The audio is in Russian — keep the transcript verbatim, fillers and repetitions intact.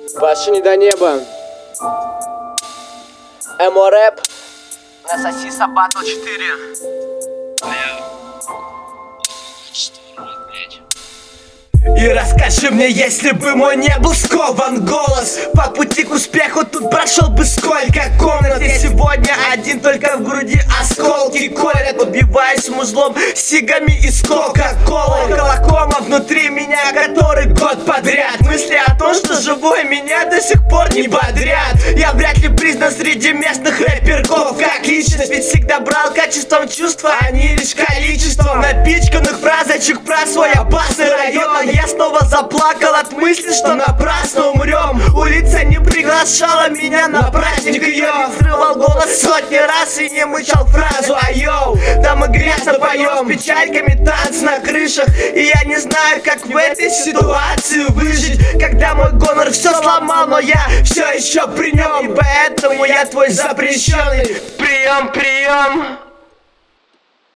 Выше не до неба. Эмо рэп. Насоси Сабатл четыре. И расскажи мне, если бы мой не был скован голос, по пути к успеху тут прошел бы сколько комнат. Я сегодня один, только в груди осколки колят. Убиваюсь музлом, сигами из кока-колы. Колокома внутри меня, который год подряд. Мысли о том, что живой, меня до сих пор не бодрят. Я вряд ли признан среди местных рэперков как личность, ведь всегда брал качеством чувства, а не лишь количеством напичканных фразочек про свой опасный район. Я снова заплакал от мысли, что напрасно умрем. Улица не приглашала меня на праздник ее. Срывал голос сотни раз и не мычал фразу «Айоу». Да мы грязно поем, с печальками танц на крышах. И я не знаю, как в этой ситуации выжить, когда мой гонор все сломал, но я все еще при нем. И поэтому я твой запрещенный прием, прием.